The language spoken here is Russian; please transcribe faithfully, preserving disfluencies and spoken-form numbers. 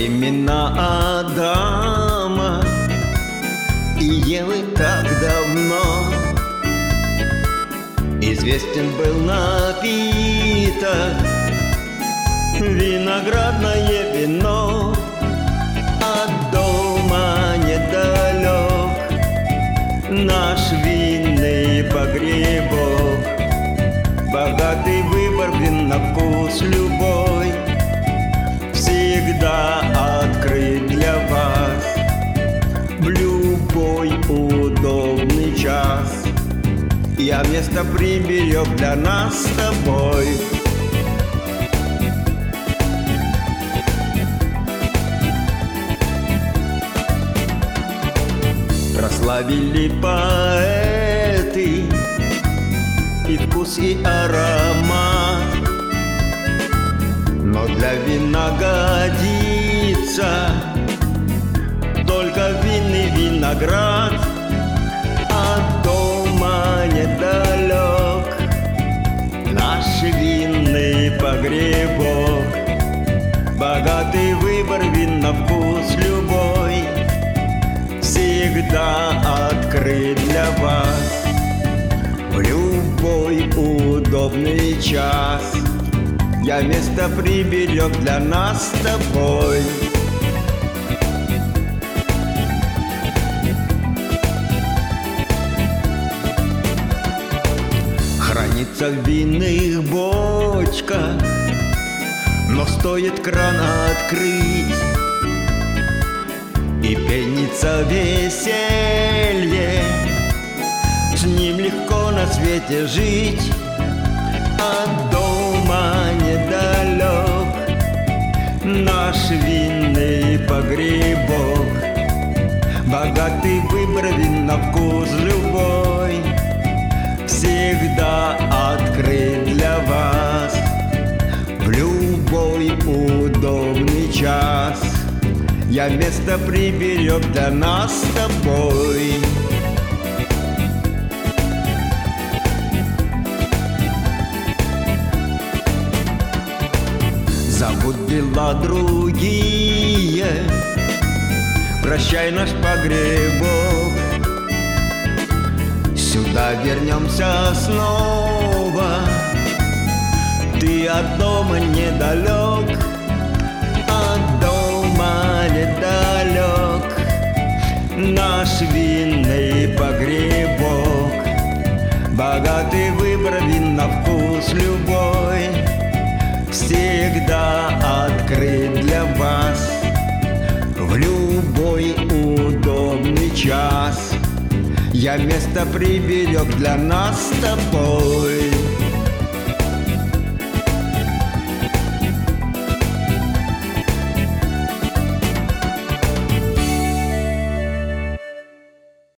времена Адама и Евы так давно известен был напиток виноградное вино. От дома недалек наш винный погребок, богатый выбор вин на вкус любой всегда открыт для вас. В любой удобный час я место приберег для нас с тобой. Прославили поэты и вкус, и аромат, но для вина годится только винный виноград. От дома недалек наш винный погребок, богатый выбор вин на вкус любой всегда открыт для вас. В любой удобный час я место приберег для нас с тобой. Хранится в винных бочках, но стоит кран открыть, и пенится веселье, с ним легко на свете жить. От дома недалек наш винный погребок, богатый выбор вин на вкус любой всегда открыт для вас. В любой удобный час я место приберег для нас с тобой. Зовут дела другие, прощай наш погребок, сюда вернемся снова. Ты от дома недалек, от дома недалек наш винный погребок, богатый выбор вин на вкус любой всегда открыт для вас. В любой удобный час я место приберег для нас с тобой.